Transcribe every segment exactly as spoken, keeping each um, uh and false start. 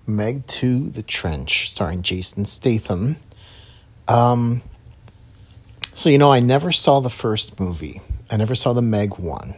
Meg two, The Trench, starring Jason Statham. Um, so, you know, I never saw the first movie. I never saw the Meg one.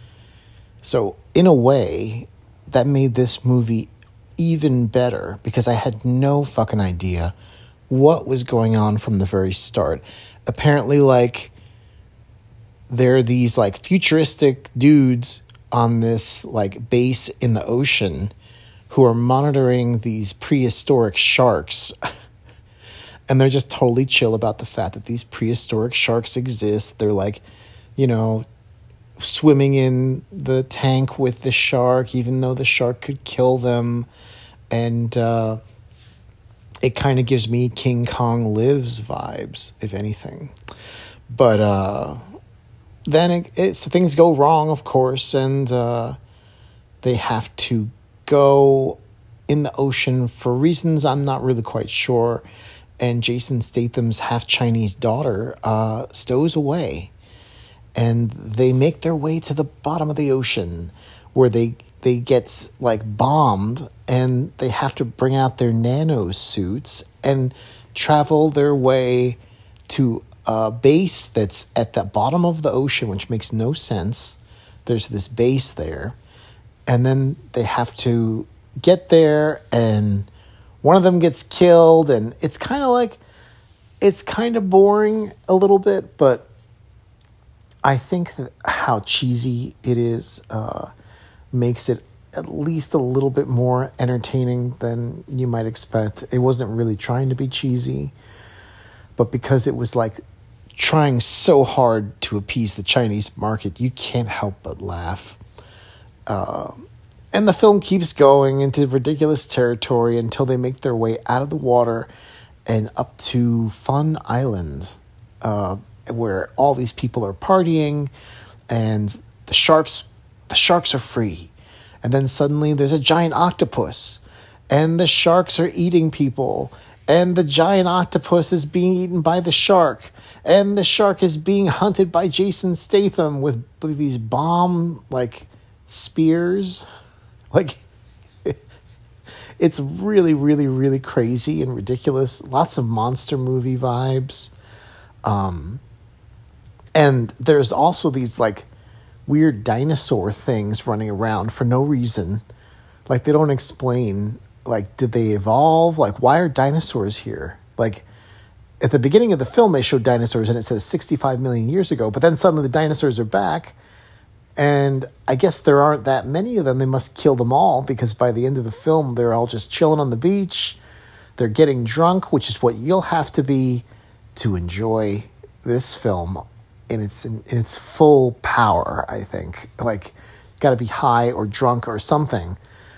So, in a way, that made this movie even better because I had no fucking idea what was going on from the very start. Apparently, like, there are these, like, futuristic dudes on this, like, base in the ocean who are monitoring these prehistoric sharks. And they're just totally chill about the fact that these prehistoric sharks exist. They're, like, you know, swimming in the tank with the shark, even though the shark could kill them. And uh, it kind of gives me King Kong Lives vibes, if anything. But uh, then it, it's, things go wrong, of course, and uh, they have to go in the ocean for reasons I'm not really quite sure. And Jason Statham's half-Chinese daughter uh, stows away. And they make their way to the bottom of the ocean where they they get, like, bombed, and they have to bring out their nano suits and travel their way to a base that's at the bottom of the ocean, which makes no sense. There's this base there. And then they have to get there, and one of them gets killed, and it's kind of like, it's kind of boring a little bit, but I think that how cheesy it is uh, makes it at least a little bit more entertaining than you might expect. It wasn't really trying to be cheesy, but because it was like trying so hard to appease the Chinese market, you can't help but laugh. Uh, and the film keeps going into ridiculous territory until they make their way out of the water and up to Fun Island, uh, where all these people are partying, and the sharks, the sharks are free. And then suddenly there's a giant octopus, and the sharks are eating people, and the giant octopus is being eaten by the shark, and the shark is being hunted by Jason Statham with, with these bomb, like, spears. Like, it's really, really, really crazy and ridiculous. Lots of monster movie vibes. Um, and there's also these, like, weird dinosaur things running around for no reason. Like, they don't explain, like, did they evolve? Like, why are dinosaurs here? Like, at the beginning of the film, they showed dinosaurs and it says sixty-five million years ago, but then suddenly the dinosaurs are back, and I guess there aren't that many of them. They must kill them all, because by the end of the film, they're all just chilling on the beach. They're getting drunk, which is what you'll have to be to enjoy this film in its in, in its full power, I think. Like, got to be high or drunk or something.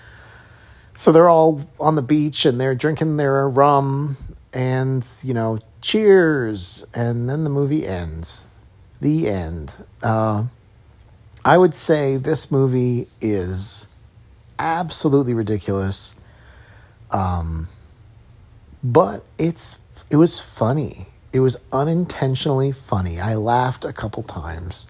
So they're all on the beach and they're drinking their rum and, you know, cheers. And then the movie ends. The end. Uh, I would say this movie is absolutely ridiculous. Um, but it's it was funny. It was unintentionally funny. I laughed a couple times.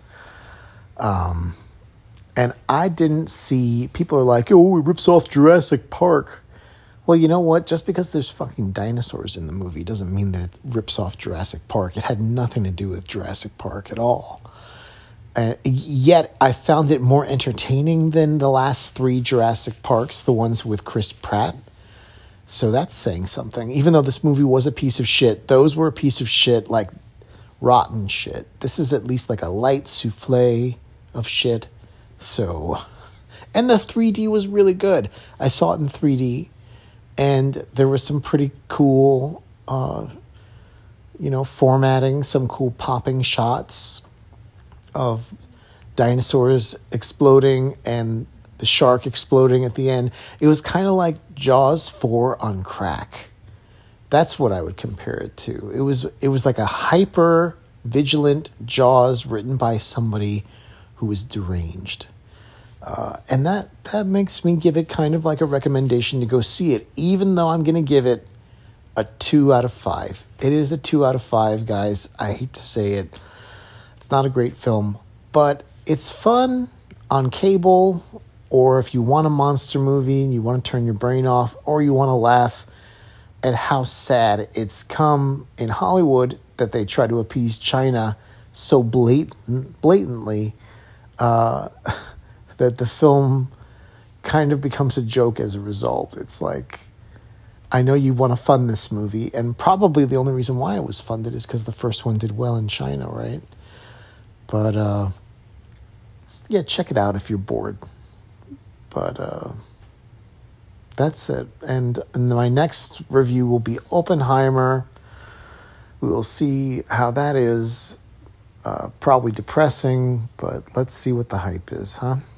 Um, and I didn't see... People are like, oh, it rips off Jurassic Park. Well, you know what? Just because there's fucking dinosaurs in the movie doesn't mean that it rips off Jurassic Park. It had nothing to do with Jurassic Park at all. Uh, yet, I found it more entertaining than the last three Jurassic Parks, the ones with Chris Pratt. So that's saying something. Even though this movie was a piece of shit, those were a piece of shit, like rotten shit. This is at least like a light souffle of shit. So, and the three D was really good. I saw it in three D, and there was some pretty cool, uh, you know, formatting, some cool popping shots of dinosaurs exploding and the shark exploding at the end. It was kind of like Jaws four on crack. That's what I would compare it to. It was it was like a hyper vigilant Jaws written by somebody who was deranged. Uh, and that, that makes me give it kind of like a recommendation to go see it, even though I'm going to give it a two out of five. It is a two out of five, guys. I hate to say it. It's not a great film, but it's fun on cable or if you want a monster movie and you want to turn your brain off, or you want to laugh at how sad it's come in Hollywood that they try to appease China so blatant, blatantly uh, that the film kind of becomes a joke as a result. It's like, I know you want to fund this movie, and probably the only reason why it was funded is because the first one did well in China, right? But, uh, yeah, check it out if you're bored. But, uh, that's it. And my next review will be Oppenheimer. We will see how that is. Uh, probably depressing, but let's see what the hype is, huh?